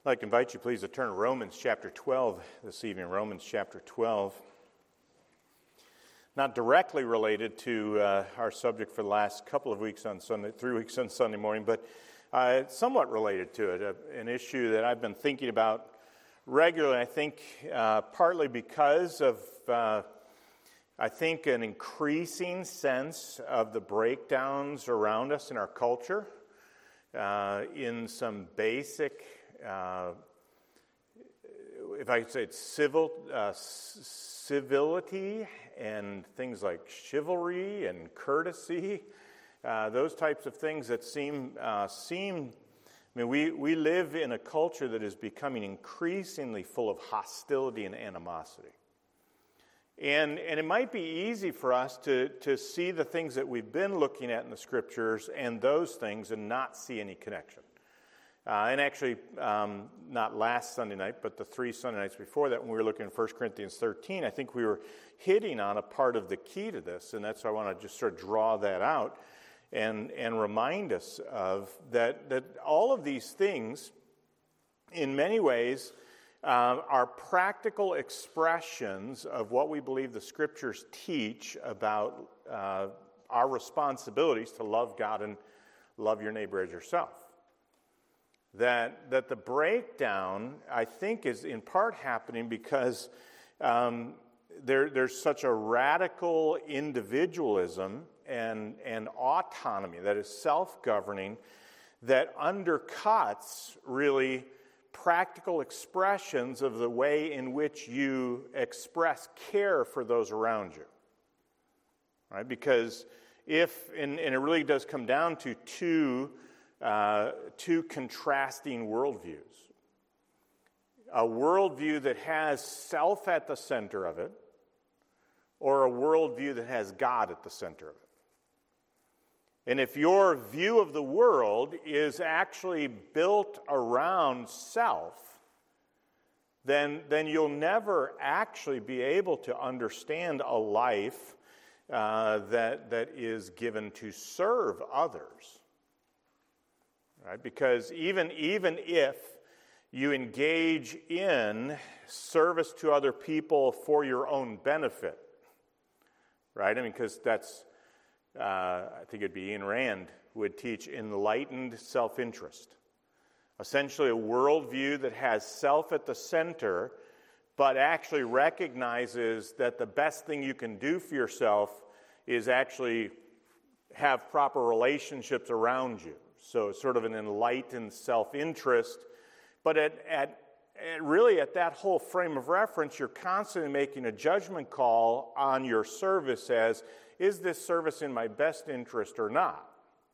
I'd like to invite you, please, to turn to Romans chapter 12 this evening. Romans chapter 12. Not directly related to our subject for the last couple of weeks on Sunday, 3 weeks on Sunday morning, but somewhat related to it. An issue that I've been thinking about regularly, I think partly because of, I think, an increasing sense of the breakdowns around us in our culture, in some basic if I could say it's civility and things like chivalry and courtesy, those types of things that seem. We live in a culture that is becoming increasingly full of hostility and animosity, and it might be easy for us to see the things that we've been looking at in the Scriptures and those things and not see any connection. And actually, not last Sunday night, but the 3 Sunday nights before that, when we were looking at 1 Corinthians 13, I think we were hitting on a part of the key to this, and that's why I want to just sort of draw that out and remind us of that all of these things, in many ways, are practical expressions of what we believe the Scriptures teach about our responsibilities to love God and love your neighbor as yourself. That the breakdown, I think, is in part happening because there's such a radical individualism and autonomy that is self-governing that undercuts really practical expressions of the way in which you express care for those around you. Right? Because and it really does come down to two contrasting worldviews. A worldview that has self at the center of it, or a worldview that has God at the center of it. And if your view of the world is actually built around self, then you'll never actually be able to understand a life that is given to serve others. Right? Because even if you engage in service to other people for your own benefit, right? Because that's, I think it'd be Ayn Rand would teach enlightened self-interest. Essentially a worldview that has self at the center, but actually recognizes that the best thing you can do for yourself is actually have proper relationships around you. So it's sort of an enlightened self-interest. But at that whole frame of reference, you're constantly making a judgment call on your service as, is this service in my best interest or not?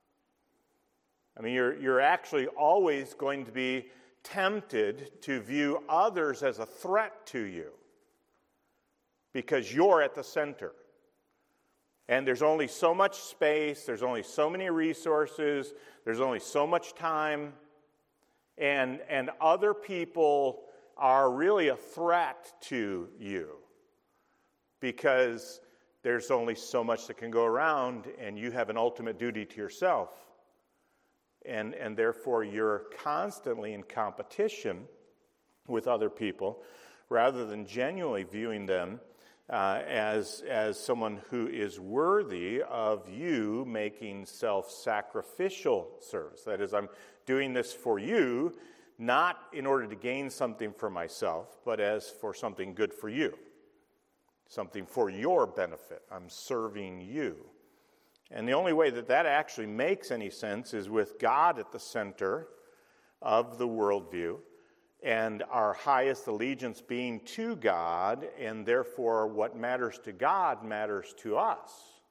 You're actually always going to be tempted to view others as a threat to you because you're at the center. And there's only so much space, there's only so many resources, there's only so much time, and other people are really a threat to you because there's only so much that can go around and you have an ultimate duty to yourself. And therefore you're constantly in competition with other people rather than genuinely viewing them as someone who is worthy of you making self-sacrificial service. That is, I'm doing this for you, not in order to gain something for myself, but as for something good for you, something for your benefit. I'm serving you. And the only way that actually makes any sense is with God at the center of the worldview, and our highest allegiance being to God, and therefore what matters to God matters to us.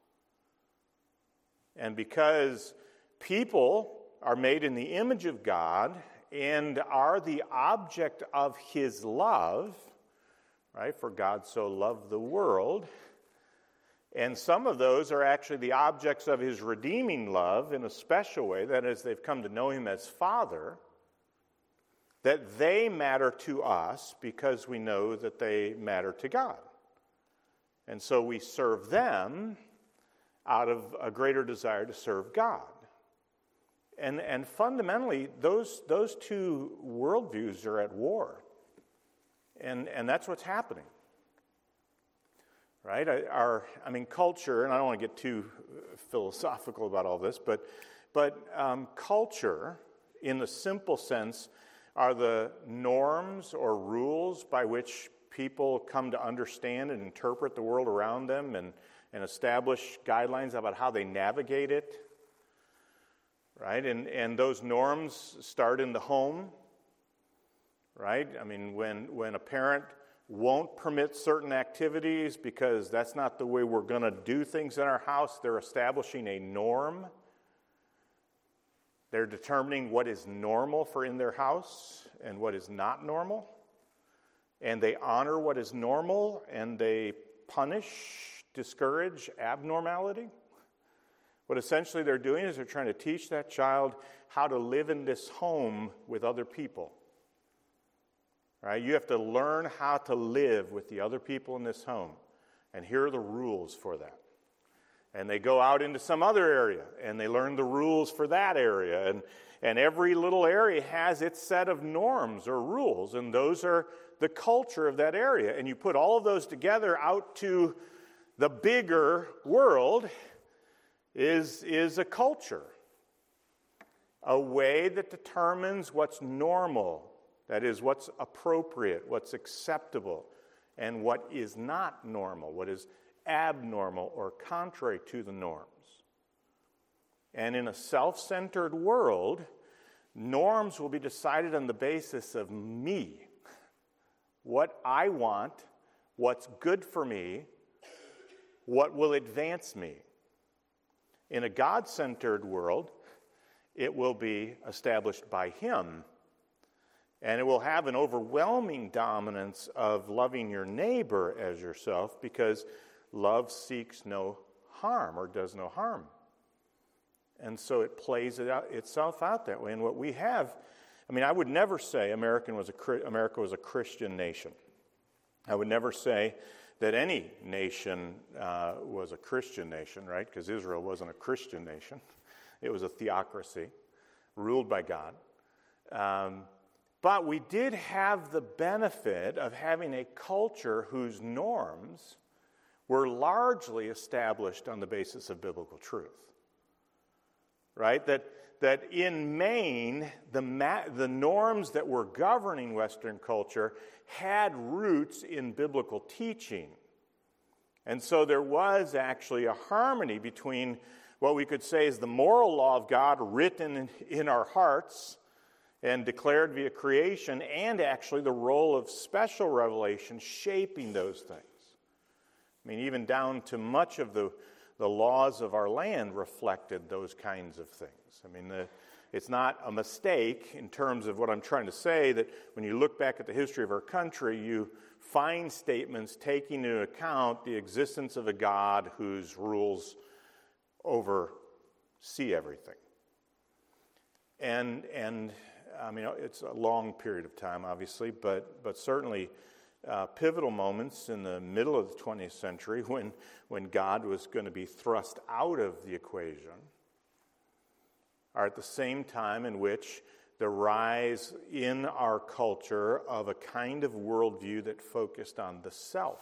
And because people are made in the image of God and are the object of His love, right? For God so loved the world. And some of those are actually the objects of His redeeming love in a special way, that is, they've come to know Him as Father, that they matter to us because we know that they matter to God. And so we serve them out of a greater desire to serve God. And fundamentally, those two worldviews are at war. And that's what's happening. Right? Culture, and I don't want to get too philosophical about all this, but culture, in the simple sense, are the norms or rules by which people come to understand and interpret the world around them and establish guidelines about how they navigate it. Right? And those norms start in the home. Right? I mean, when a parent won't permit certain activities because that's not the way we're going to do things in our house, they're establishing a norm. They're determining what is normal for in their house and what is not normal. And they honor what is normal and they punish, discourage abnormality. What essentially they're doing is they're trying to teach that child how to live in this home with other people. Right? You have to learn how to live with the other people in this home. And here are the rules for that. And they go out into some other area, and they learn the rules for that area. And every little area has its set of norms or rules, and those are the culture of that area. And you put all of those together out to the bigger world is a culture, a way that determines what's normal, that is, what's appropriate, what's acceptable, and what is not normal, what is abnormal or contrary to the norms. And in a self-centered world, norms will be decided on the basis of me, what I want, what's good for me, what will advance me. In a God-centered world, it will be established by Him, and it will have an overwhelming dominance of loving your neighbor as yourself, because love seeks no harm or does no harm. And so it plays itself out that way. And what we have, I would never say America was a Christian nation. I would never say that any nation was a Christian nation, right? Because Israel wasn't a Christian nation. It was a theocracy ruled by God. But we did have the benefit of having a culture whose norms were largely established on the basis of biblical truth. Right? That in Maine, the norms that were governing Western culture had roots in biblical teaching. And so there was actually a harmony between what we could say is the moral law of God written in our hearts and declared via creation, and actually the role of special revelation shaping those things. Even down to much of the laws of our land reflected those kinds of things. It's not a mistake in terms of what I'm trying to say that when you look back at the history of our country, you find statements taking into account the existence of a God whose rules oversee everything. And it's a long period of time, obviously, but certainly pivotal moments in the middle of the 20th century when God was going to be thrust out of the equation are at the same time in which the rise in our culture of a kind of worldview that focused on the self.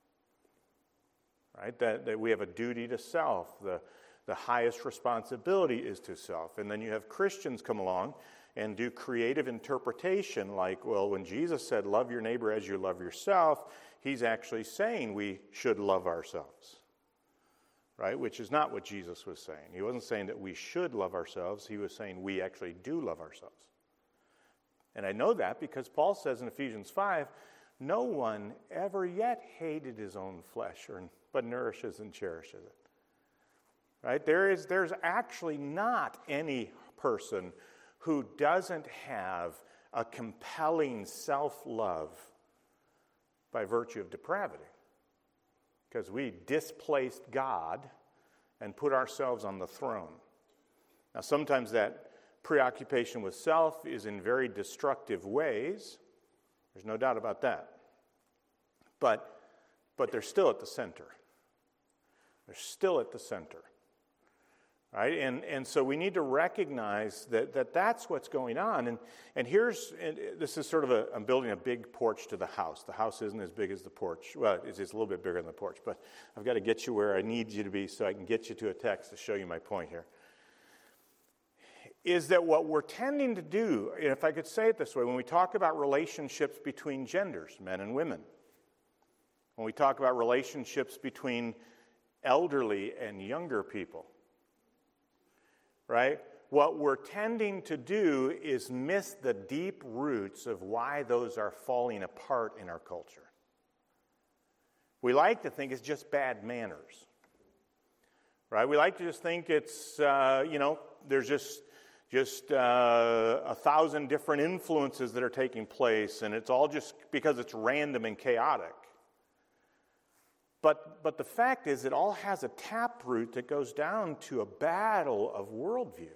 Right? That we have a duty to self. The highest responsibility is to self. And then you have Christians come along and do creative interpretation like, well, when Jesus said, love your neighbor as you love yourself, he's actually saying we should love ourselves, right? Which is not what Jesus was saying. He wasn't saying that we should love ourselves. He was saying we actually do love ourselves. And I know that because Paul says in Ephesians 5, no one ever yet hated his own flesh, but nourishes and cherishes it. Right? There's actually not any person who doesn't have a compelling self-love by virtue of depravity. Because we displaced God and put ourselves on the throne. Now, sometimes that preoccupation with self is in very destructive ways. There's no doubt about that. But they're still at the center. They're still at the center. Right? And so we need to recognize that that's what's going on. And this is sort of I'm building a big porch to the house. The house isn't as big as the porch. Well, it's a little bit bigger than the porch, but I've got to get you where I need you to be so I can get you to a text to show you my point here. Is that what we're tending to do, and if I could say it this way, when we talk about relationships between genders, men and women, when we talk about relationships between elderly and younger people, right? What we're tending to do is miss the deep roots of why those are falling apart in our culture. We like to think it's just bad manners, right? We like to just think it's, there's just 1,000 different influences that are taking place, and it's all just because it's random and chaotic. But the fact is, it all has a taproot that goes down to a battle of worldviews.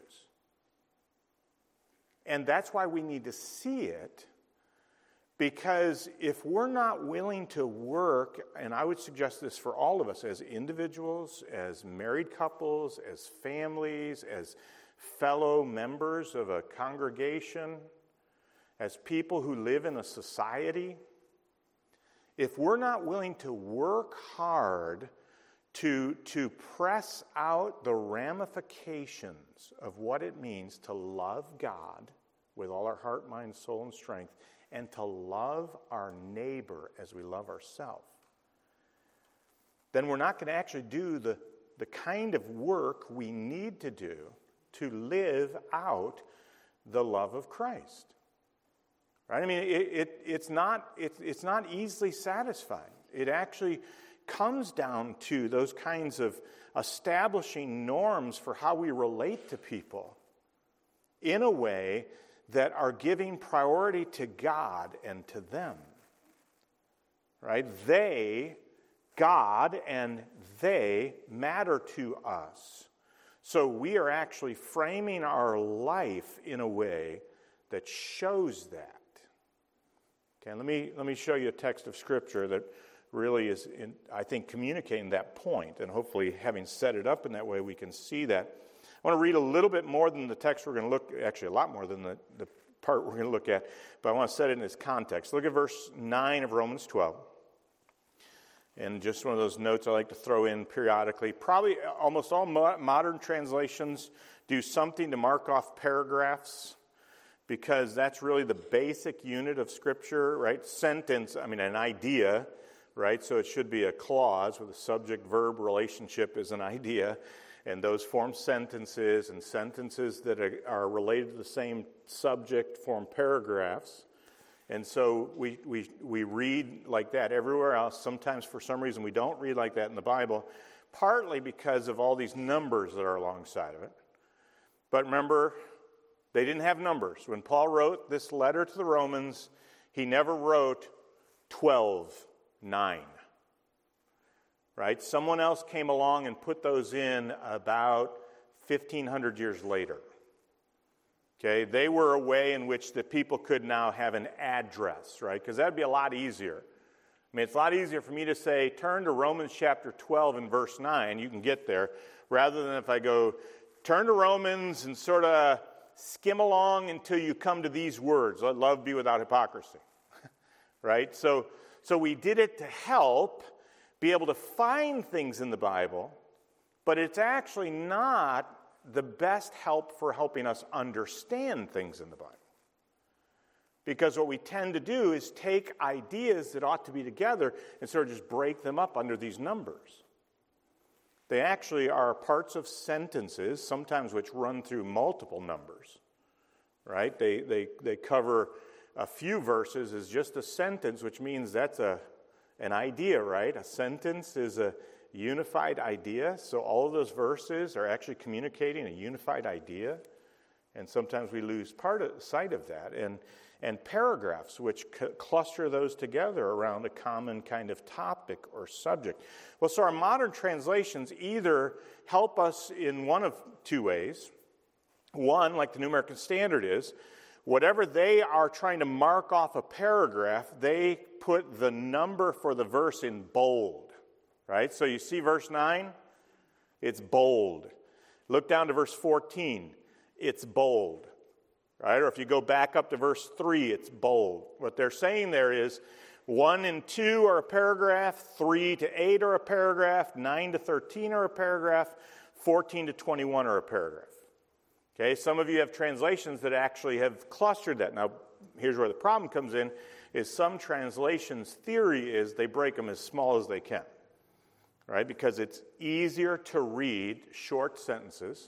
And that's why we need to see it, because if we're not willing to work, and I would suggest this for all of us as individuals, as married couples, as families, as fellow members of a congregation, as people who live in a society, if we're not willing to work hard to press out the ramifications of what it means to love God with all our heart, mind, soul, and strength, and to love our neighbor as we love ourselves, then we're not going to actually do the kind of work we need to do to live out the love of Christ. Right? I mean, it's not easily satisfying. It actually comes down to those kinds of establishing norms for how we relate to people in a way that are giving priority to God and to them. Right? God and they matter to us. So we are actually framing our life in a way that shows that. Okay, let me show you a text of Scripture that really is, I think, communicating that point, and hopefully having set it up in that way, we can see that. I want to read a little bit more than the text we're going to look, actually a lot more than the part we're going to look at, but I want to set it in its context. Look at verse 9 of Romans 12. And just one of those notes I like to throw in periodically. Probably almost all modern translations do something to mark off paragraphs, because that's really the basic unit of Scripture, right? Sentence, an idea, right? So it should be a clause with a subject-verb relationship is an idea, and those form sentences, and sentences that are related to the same subject form paragraphs. And so we read like that everywhere else. Sometimes for some reason we don't read like that in the Bible, partly because of all these numbers that are alongside of it. But remember, they didn't have numbers. When Paul wrote this letter to the Romans, he never wrote 12:9. Right? Someone else came along and put those in about 1,500 years later. Okay, they were a way in which the people could now have an address, right? Because that would be a lot easier. It's a lot easier for me to say, turn to Romans chapter 12 and verse 9, you can get there, rather than if I go, turn to Romans and sort of skim along until you come to these words, let love be without hypocrisy, right? So we did it to help be able to find things in the Bible, but it's actually not the best help for helping us understand things in the Bible. Because what we tend to do is take ideas that ought to be together and sort of just break them up under these numbers. They actually are parts of sentences, sometimes which run through multiple numbers, right? They cover a few verses as just a sentence, which means that's an idea, right? A sentence is a unified idea. So all of those verses are actually communicating a unified idea. And sometimes we lose sight of that. And paragraphs, which cluster those together around a common kind of topic or subject. Well, so our modern translations either help us in one of two ways. One, like the New American Standard is, whatever they are trying to mark off a paragraph, they put the number for the verse in bold. Right? So you see verse 9? It's bold. Look down to verse 14. It's bold. Right? Or if you go back up to verse 3, it's bold. What they're saying there is 1 and 2 are a paragraph, 3 to 8 are a paragraph, 9 to 13 are a paragraph, 14 to 21 are a paragraph. Okay, some of you have translations that actually have clustered that. Now, here's where the problem comes in, is some translations' theory is they break them as small as they can. Right? Because it's easier to read short sentences.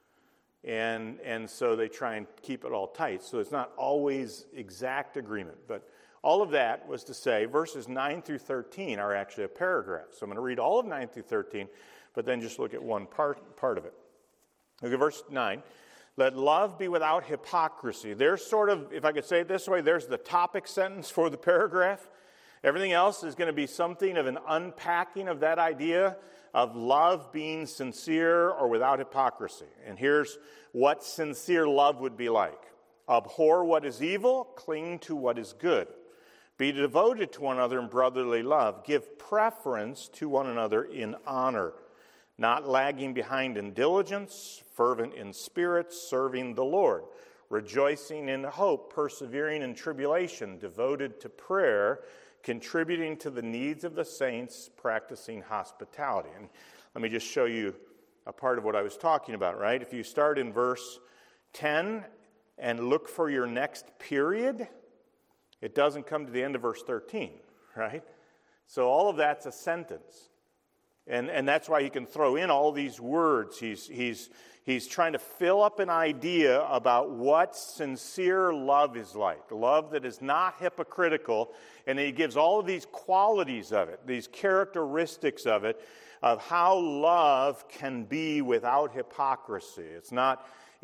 And so they try and keep it all tight. So it's not always exact agreement. But all of that was to say verses 9 through 13 are actually a paragraph. So I'm going to read all of 9 through 13, but then just look at one part of it. Look at verse 9. Let love be without hypocrisy. There's sort of, if I could say it this way, there's the topic sentence for the paragraph. Everything else is going to be something of an unpacking of that idea of love being sincere or without hypocrisy. And here's what sincere love would be like. Abhor what is evil, cling to what is good. Be devoted to one another in brotherly love. Give preference to one another in honor. Not lagging behind in diligence, fervent in spirit, serving the Lord. Rejoicing in hope, persevering in tribulation, devoted to prayer, contributing to the needs of the saints, practicing hospitality. And let me just show you a part of what I was talking about, right? If you start in verse 10 and look for your next period, it doesn't come to the end of verse 13, right? So all of that's a sentence. And that's why he can throw in all these words. He's trying to fill up an idea about what sincere love is like. Love that is not hypocritical. And he gives all of these qualities of it, these characteristics of it, of how love can be without hypocrisy. It's not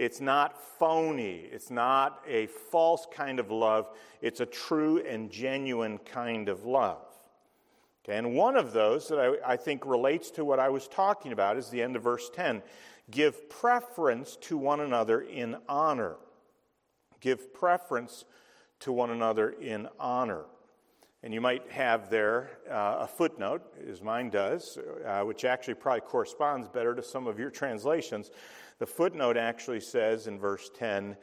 phony. It's not a false kind of love. It's a true and genuine kind of love. Okay, and one of those that I think relates to what I was talking about is the end of verse 10. Give preference to one another in honor. Give preference to one another in honor. And you might have there a footnote, as mine does, which actually probably corresponds better to some of your translations. The footnote actually says in verse 10,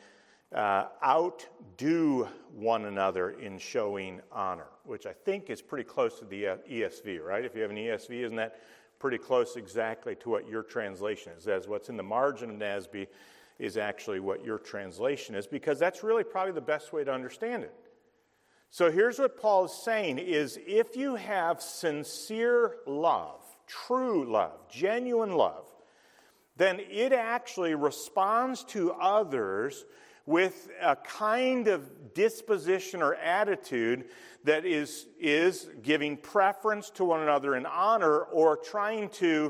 outdo one another in showing honor, which I think is pretty close to the ESV, right? If you have an ESV, isn't that pretty close exactly to what your translation is? As what's in the margin of NASB is actually what your translation is, because that's really probably the best way to understand it. So here's what Paul is saying is if you have sincere love, true love, genuine love, then it actually responds to others with a kind of disposition or attitude that is giving preference to one another in honor or trying to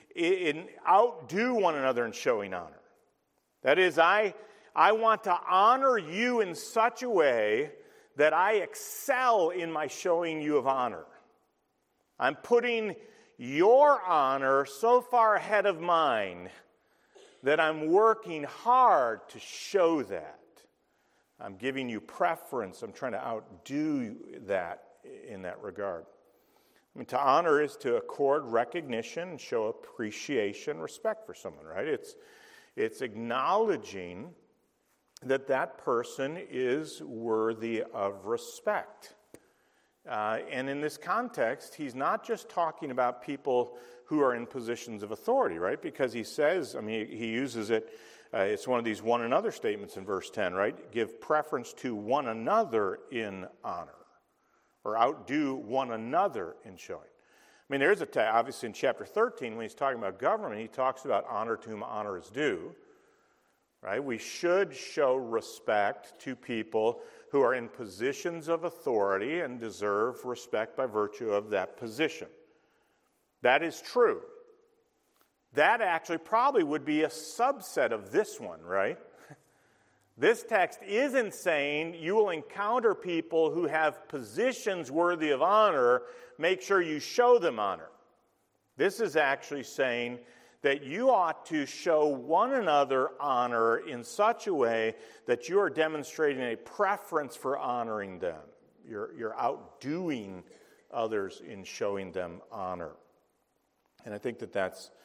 outdo one another in showing honor. That is, I want to honor you in such a way that I excel in my showing you of honor. I'm putting your honor so far ahead of mine that I'm working hard to show that. I'm giving you preference. I'm trying to outdo that in that regard. I mean, to honor is to accord recognition and show appreciation, respect for someone, right? It's acknowledging that that person is worthy of respect. And in this context, he's not just talking about people who are in positions of authority, right? Because he says, I mean, he uses it, it's one of these one another statements in verse 10, right? Give preference to one another in honor, or outdo one another in showing. I mean, there's obviously in chapter 13, when he's talking about government, he talks about honor to whom honor is due, right? We should show respect to people who are in positions of authority and deserve respect by virtue of that position. That is true. That actually probably would be a subset of this one, right? This text isn't saying you will encounter people who have positions worthy of honor, make sure you show them honor. This is actually saying that you ought to show one another honor in such a way that you are demonstrating a preference for honoring them. You're outdoing others in showing them honor. And I think that that's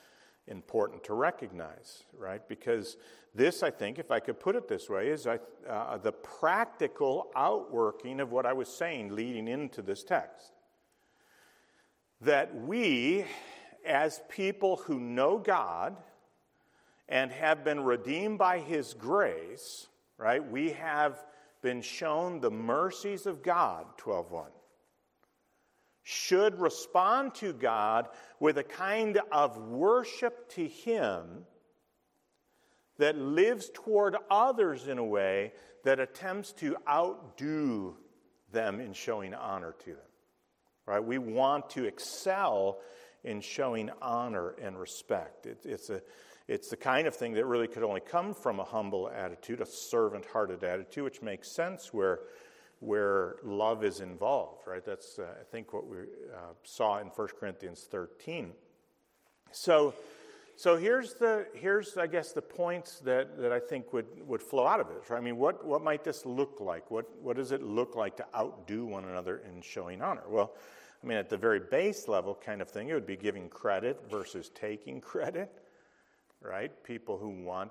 important to recognize, right? Because this, I think, if I could put it this way, is the practical outworking of what I was saying leading into this text. That we, as people who know God and have been redeemed by His grace, right? We have been shown the mercies of God, 12:1. Should respond to God with a kind of worship to Him that lives toward others in a way that attempts to outdo them in showing honor to them. Right? We want to excel in showing honor and respect. It's the kind of thing that really could only come from a humble attitude, a servant-hearted attitude, which makes sense where love is involved, right? That's, I think, what we saw in 1 Corinthians 13. So here's I guess, the points that I think would flow out of this, right? I mean, what might this look like? What does it look like to outdo one another in showing honor? Well, I mean, at the very base level kind of thing, it would be giving credit versus taking credit, right? People who want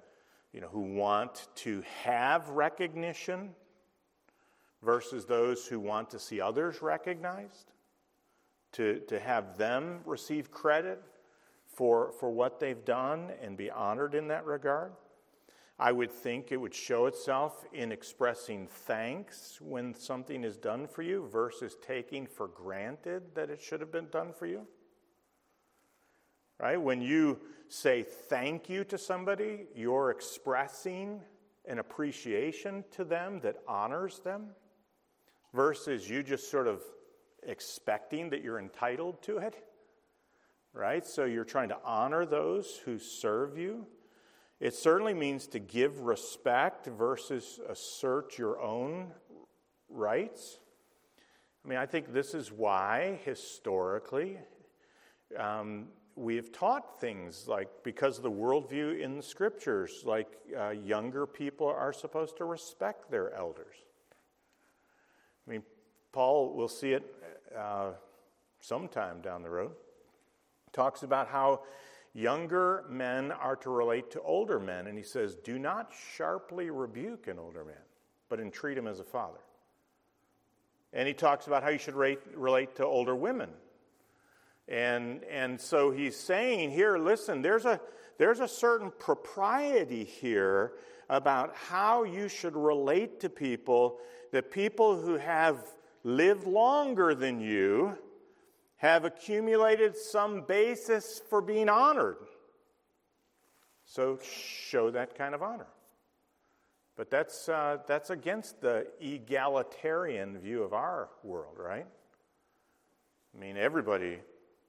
to have recognition versus those who want to see others recognized, to have them receive credit for what they've done and be honored in that regard. I would think it would show itself in expressing thanks when something is done for you versus taking for granted that it should have been done for you. Right? When you say thank you to somebody, you're expressing an appreciation to them that honors them versus you just sort of expecting that you're entitled to it. Right? So you're trying to honor those who serve you. It certainly means to give respect versus assert your own rights. I mean, I think this is why, historically, we have taught things like, because of the worldview in the Scriptures, like younger people are supposed to respect their elders. I mean, Paul, we'll see it sometime down the road, talks about how younger men are to relate to older men. And he says, do not sharply rebuke an older man, but entreat him as a father. And he talks about how you should relate to older women. And so he's saying here, listen, there's a certain propriety here about how you should relate to people, that people who have lived longer than you have accumulated some basis for being honored. So show that kind of honor. But that's against the egalitarian view of our world, right? I mean, everybody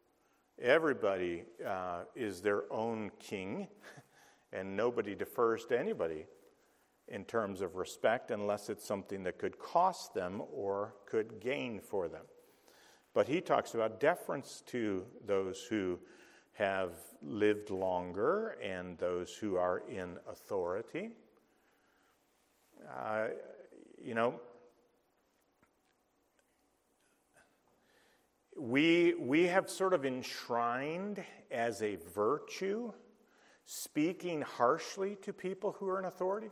is their own king, and nobody defers to anybody in terms of respect unless it's something that could cost them or could gain for them. But he talks about deference to those who have lived longer and those who are in authority. We have sort of enshrined as a virtue speaking harshly to people who are in authority,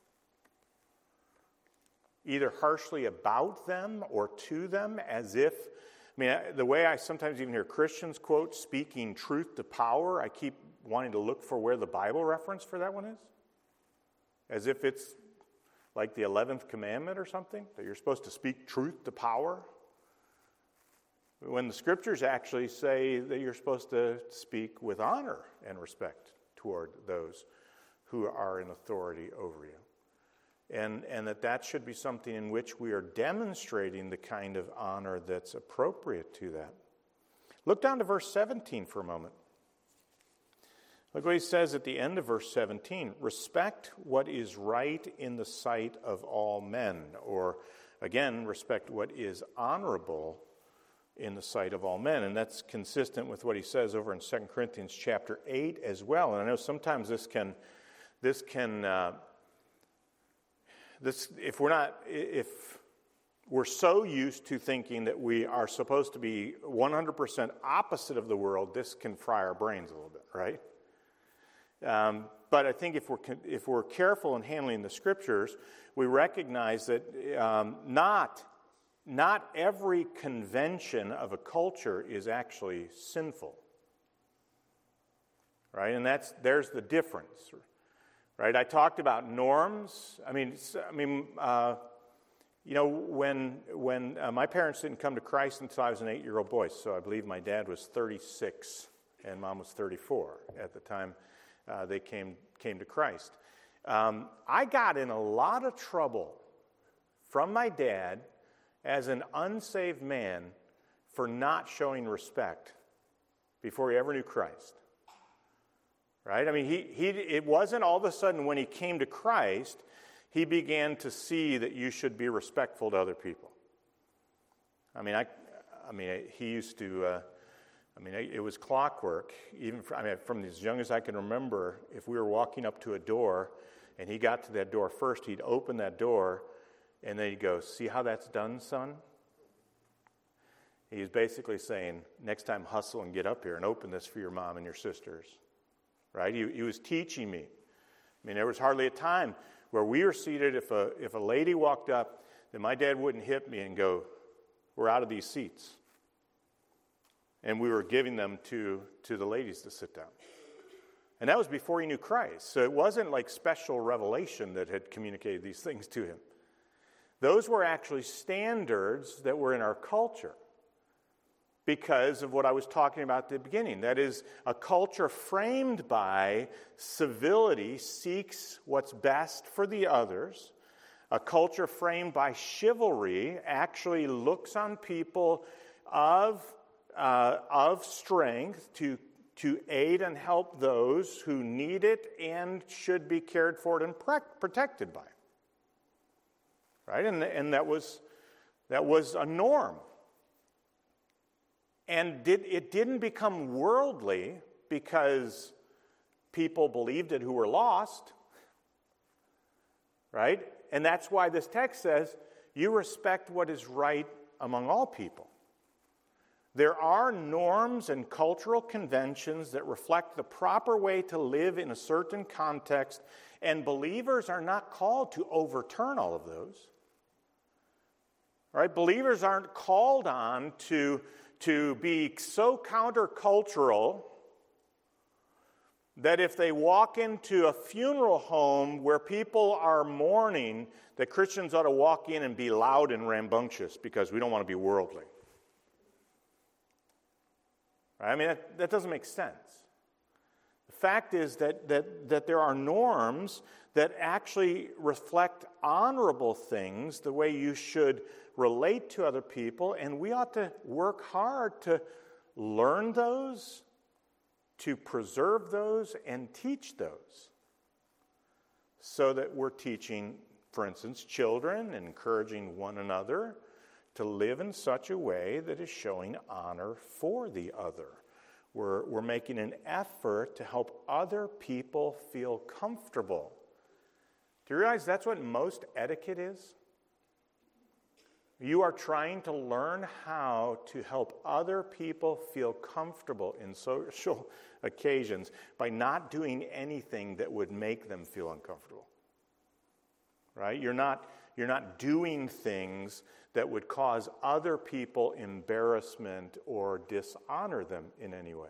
either harshly about them or to them, as if, I mean, the way I sometimes even hear Christians quote speaking truth to power, I keep wanting to look for where the Bible reference for that one is. As if it's like the 11th commandment or something, that you're supposed to speak truth to power. When the Scriptures actually say that you're supposed to speak with honor and respect toward those who are in authority over you. And that should be something in which we are demonstrating the kind of honor that's appropriate to that. Look down to verse 17 for a moment. Look what he says at the end of verse 17. Respect what is right in the sight of all men. Or, again, respect what is honorable in the sight of all men. And that's consistent with what he says over in 2 Corinthians chapter 8 as well. And I know sometimes if we're so used to thinking that we are supposed to be 100% opposite of the world, this can fry our brains a little bit, right? But I think if we're careful in handling the Scriptures, we recognize that not every convention of a culture is actually sinful, right? And there's the difference, right? I talked about norms. When my parents didn't come to Christ until I was an 8-year-old boy, so I believe my dad was 36 and mom was 34 at the time they came to Christ. I got in a lot of trouble from my dad as an unsaved man for not showing respect before he ever knew Christ. Right? I mean, it wasn't all of a sudden when he came to Christ, he began to see that you should be respectful to other people. He used to, it was clockwork. Even from as young as I can remember, if we were walking up to a door and he got to that door first, he'd open that door and then he'd go, "See how that's done, son?" He's basically saying, next time hustle and get up here and open this for your mom and your sisters. Right? He was teaching me. There was hardly a time where we were seated, if a lady walked up, then my dad wouldn't hit me and go, "We're out of these seats." And we were giving them to the ladies to sit down. And that was before he knew Christ. So it wasn't like special revelation that had communicated these things to him. Those were actually standards that were in our culture because of what I was talking about at the beginning. That is, a culture framed by civility seeks what's best for the others. A culture framed by chivalry actually looks on people of strength to aid and help those who need it and should be cared for and protected by. Right? And that was a norm. And it didn't become worldly because people believed it who were lost. Right? And that's why this text says, you respect what is right among all people. There are norms and cultural conventions that reflect the proper way to live in a certain context, and believers are not called to overturn all of those. Right? Believers aren't called on to be so countercultural that if they walk into a funeral home where people are mourning, that Christians ought to walk in and be loud and rambunctious because we don't want to be worldly. Right? That doesn't make sense. The fact is that there are norms that actually reflect honorable things, the way you should relate to other people, and we ought to work hard to learn those, to preserve those, and teach those. So that we're teaching, for instance, children, and encouraging one another to live in such a way that is showing honor for the other. We're making an effort to help other people feel comfortable. Do you realize that's what most etiquette is? You are trying to learn how to help other people feel comfortable in social occasions by not doing anything that would make them feel uncomfortable. Right? You're not doing things that would cause other people embarrassment or dishonor them in any way.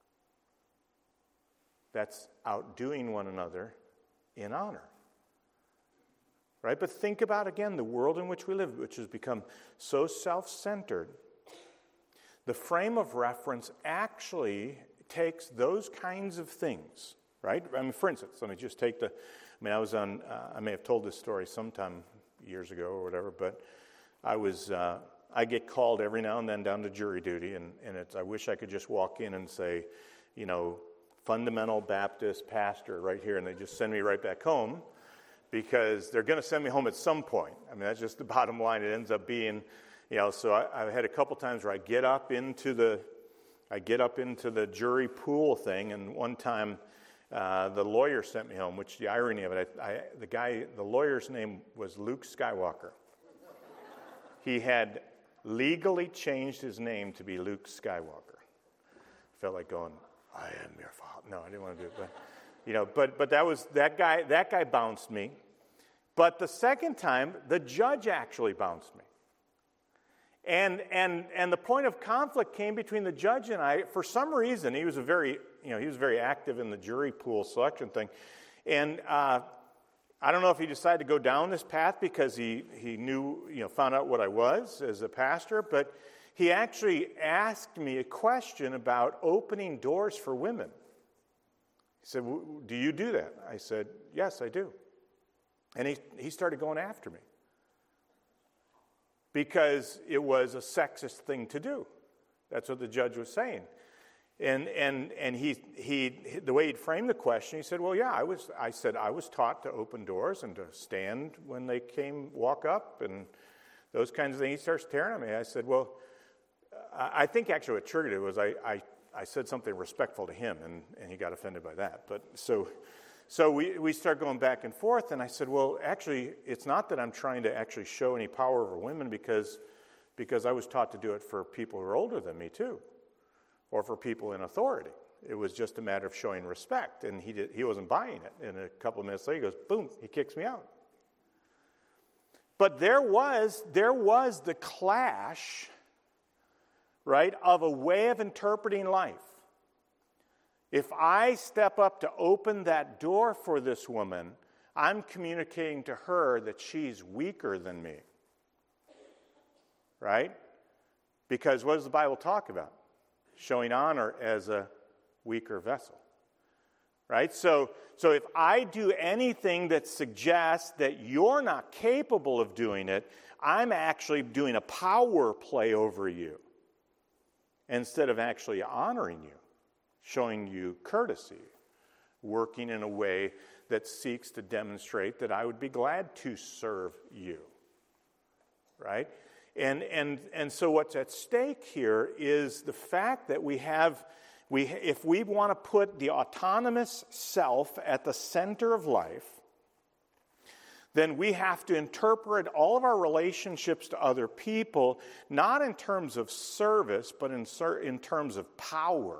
That's outdoing one another in honor. Right? But think about, again, the world in which we live, which has become so self-centered. The frame of reference actually takes those kinds of things, right? For instance, let me just take I may have told this story sometime years ago or whatever, but I get called every now and then down to jury duty, and I wish I could just walk in and say, fundamental Baptist pastor right here, and they just send me right back home. Because they're going to send me home at some point. That's just the bottom line. It ends up being, so I've had a couple times where I get up into the jury pool thing, and one time the lawyer sent me home, which the irony of it, the lawyer's name was Luke Skywalker. he had legally changed his name to be Luke Skywalker. Felt like going, I am your father. No, I didn't want to do it. But that guy bounced me. But the second time, the judge actually bounced me. And the point of conflict came between the judge and I. For some reason, he was very active in the jury pool selection thing. And I don't know if he decided to go down this path because he knew, found out what I was as a pastor, but he actually asked me a question about opening doors for women. He said, do you do that? I said, yes, I do. And he started going after me because it was a sexist thing to do. That's what the judge was saying. And he the way he'd framed the question, he said, well, yeah, I said I was taught to open doors and to stand when they walk up and those kinds of things. He starts staring at me. I said, well, I think actually what triggered it was I said something respectful to him, and he got offended by that. But so we start going back and forth, and I said, well, actually, it's not that I'm trying to actually show any power over women because I was taught to do it for people who are older than me too, or for people in authority. It was just a matter of showing respect, and he wasn't buying it. And a couple of minutes later, he goes, boom, he kicks me out. But there was the clash, right, of a way of interpreting life. If I step up to open that door for this woman, I'm communicating to her that she's weaker than me. Right? Because what does the Bible talk about? Showing honor as a weaker vessel. Right? So if I do anything that suggests that you're not capable of doing it, I'm actually doing a power play over you instead of actually honoring you, showing you courtesy, working in a way that seeks to demonstrate that I would be glad to serve you. Right? And so what's at stake here is the fact that if we want to put the autonomous self at the center of life, then we have to interpret all of our relationships to other people, not in terms of service, but in terms of power.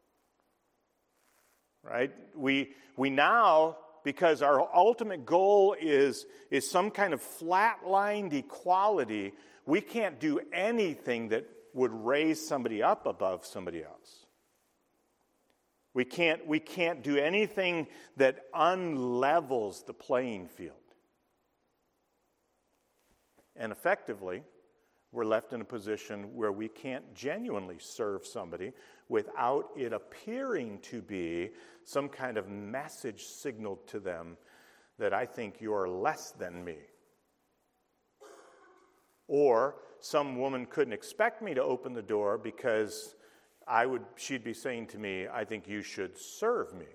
Right? We now, because our ultimate goal is some kind of flat-lined equality, we can't do anything that would raise somebody up above somebody else. We can't do anything that unlevels the playing field. And effectively, we're left in a position where we can't genuinely serve somebody without it appearing to be some kind of message signaled to them that I think you're less than me. Or some woman couldn't expect me to open the door because she'd be saying to me, I think you should serve me.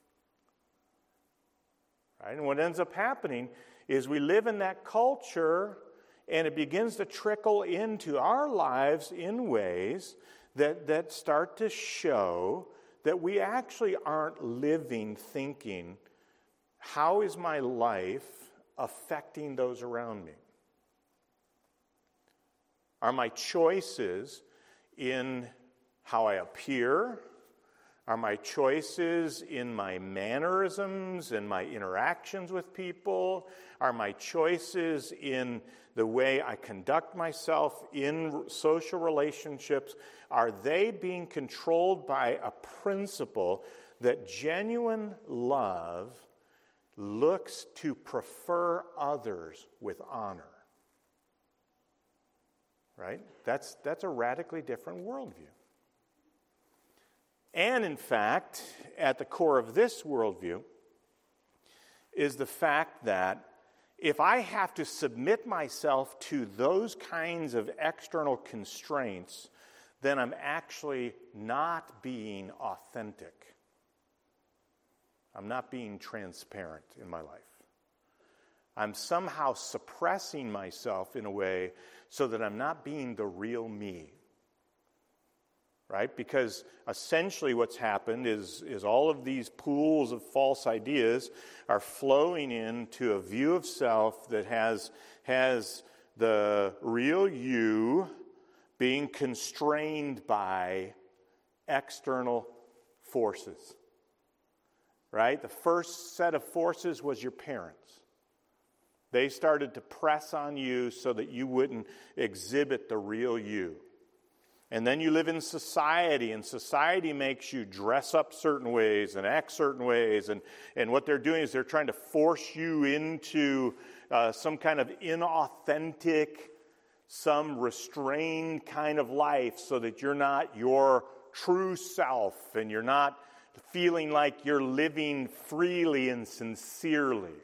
Right? And what ends up happening is we live in that culture, and it begins to trickle into our lives in ways that start to show that we actually aren't living thinking, how is my life affecting those around me? Are my choices in how I appear? Are my choices in my mannerisms and my interactions with people? Are my choices in the way I conduct myself in social relationships? Are they being controlled by a principle that genuine love looks to prefer others with honor? Right? That's a radically different worldview. And in fact, at the core of this worldview is the fact that if I have to submit myself to those kinds of external constraints, then I'm actually not being authentic. I'm not being transparent in my life. I'm somehow suppressing myself in a way so that I'm not being the real me. Right? Because essentially what's happened is all of these pools of false ideas are flowing into a view of self that has the real you being constrained by external forces. Right? The first set of forces was your parents. They started to press on you so that you wouldn't exhibit the real you. And then you live in society, and society makes you dress up certain ways and act certain ways. And what they're doing is they're trying to force you into some kind of inauthentic, some restrained kind of life so that you're not your true self and you're not feeling like you're living freely and sincerely.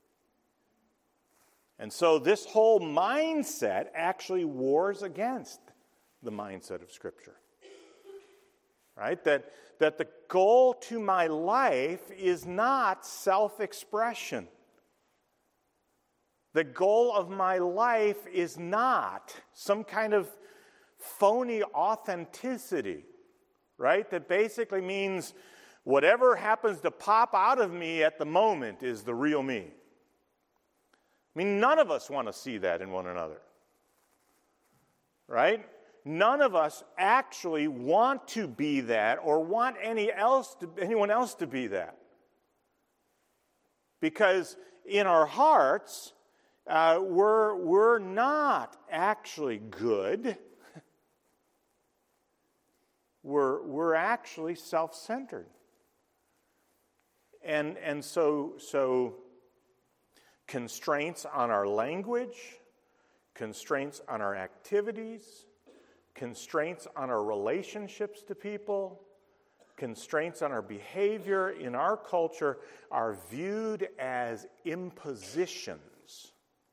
And so this whole mindset actually wars against the mindset of Scripture. Right? That the goal to my life is not self-expression. The goal of my life is not some kind of phony authenticity. Right? That basically means whatever happens to pop out of me at the moment is the real me. I mean, none of us want to see that in one another. Right? None of us actually want to be that or want anyone else to be that. Because in our hearts, we're not actually good. We're actually self-centered. And so constraints on our language, constraints on our activities, constraints on our relationships to people, constraints on our behavior in our culture are viewed as impositions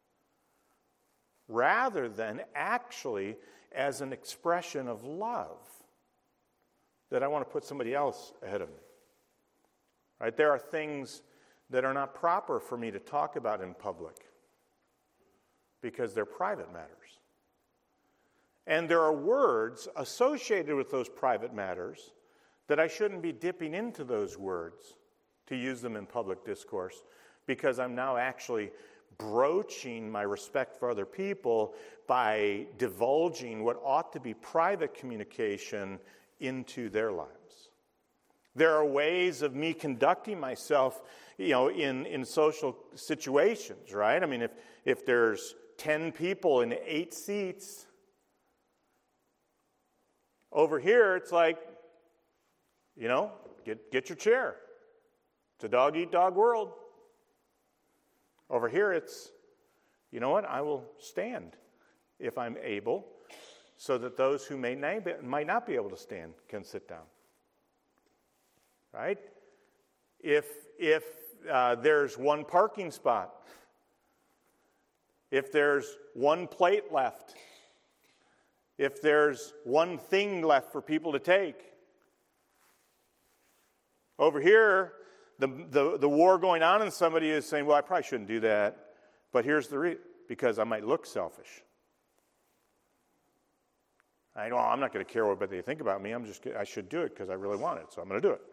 rather than actually as an expression of love that I want to put somebody else ahead of me. Right? There are things that are not proper for me to talk about in public because they're private matters. And there are words associated with those private matters that I shouldn't be dipping into those words to use them in public discourse because I'm now actually broaching my respect for other people by divulging what ought to be private communication into their lives. There are ways of me conducting myself, in social situations, right? I mean, if there's 10 people in 8 seats, over here it's like, get your chair. It's a dog-eat-dog world. Over here it's, I will stand if I'm able, so that those who might not be able to stand can sit down. Right? If there's one parking spot, if there's one plate left, if there's one thing left for people to take, over here, the war going on in somebody is saying, well, I probably shouldn't do that, but here's the reason, because I might look selfish. I'm not going to care what they think about me. I should do it because I really want it, so I'm going to do it.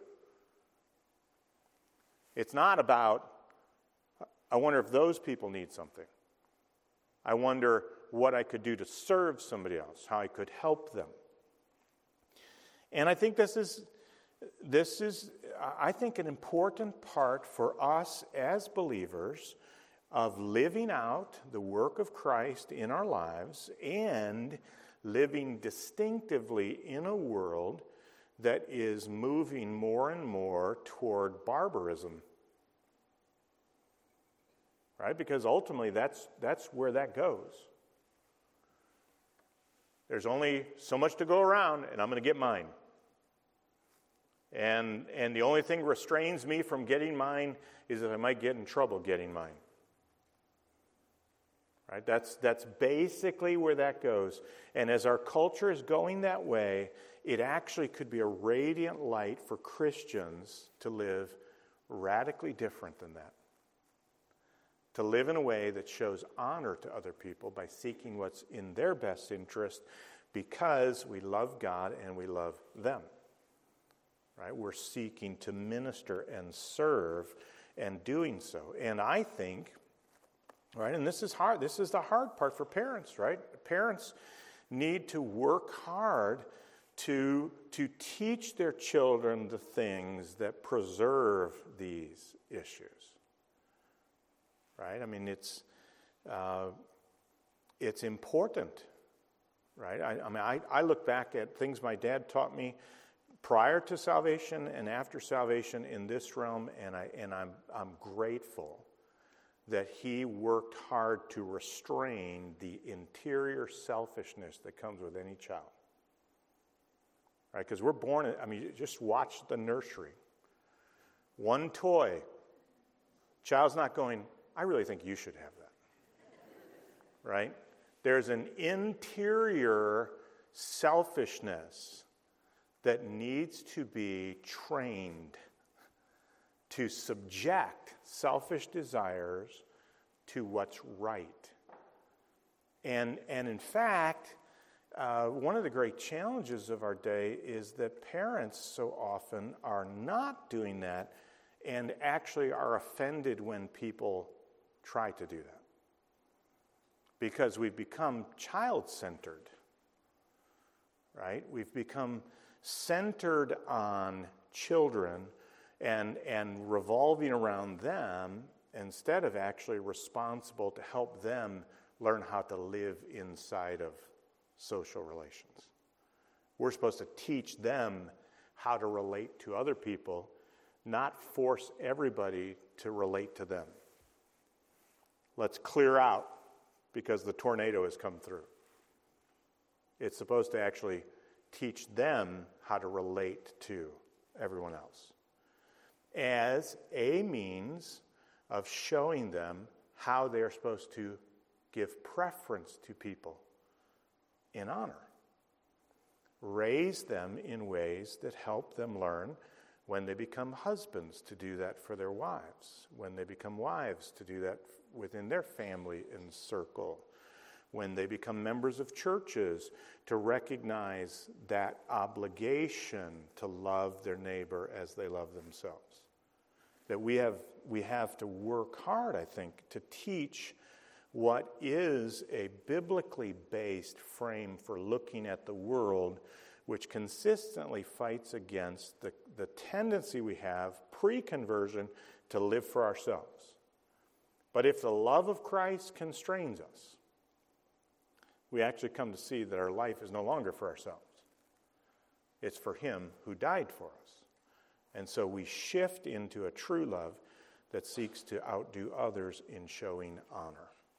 It's not about, I wonder if those people need something. I wonder what I could do to serve somebody else, how I could help them. And I think this is I think, an important part for us as believers of living out the work of Christ in our lives and living distinctively in a world that is moving more and more toward barbarism. Right? Because ultimately that's where that goes. There's only so much to go around, and I'm going to get mine. And the only thing restrains me from getting mine is that I might get in trouble getting mine. Right? That's basically where that goes. And as our culture is going that way, it actually could be a radiant light for Christians to live radically different than that. To live in a way that shows honor to other people by seeking what's in their best interest because we love God and we love them. Right? We're seeking to minister and serve and doing so. And I think Right? And this is hard. This is the hard part for parents, right? Parents need to work hard to teach their children the things that preserve these issues. Right? I mean, it's important, right? I look back at things my dad taught me prior to salvation and after salvation in this realm, and I'm grateful that he worked hard to restrain the interior selfishness that comes with any child. Right? Because we're born, just watch the nursery. One toy. Child's not going, I really think you should have that. Right? There's an interior selfishness that needs to be trained to subject selfish desires to what's right. And in fact, one of the great challenges of our day is that parents so often are not doing that and actually are offended when people try to do that. Because we've become child-centered, right? We've become centered on children and revolving around them instead of actually responsible to help them learn how to live inside of social relations. We're supposed to teach them how to relate to other people, not force everybody to relate to them. Let's clear out because the tornado has come through. It's supposed to actually teach them how to relate to everyone else as a means of showing them how they're supposed to give preference to people in honor. Raise them in ways that help them learn when they become husbands to do that for their wives, when they become wives to do that within their family and circle, when they become members of churches to recognize that obligation to love their neighbor as they love themselves. That we have to work hard, I think, to teach what is a biblically based frame for looking at the world, which consistently fights against the tendency we have pre-conversion to live for ourselves. But if the love of Christ constrains us, we actually come to see that our life is no longer for ourselves. It's for him who died for us. And so we shift into a true love that seeks to outdo others in showing honor.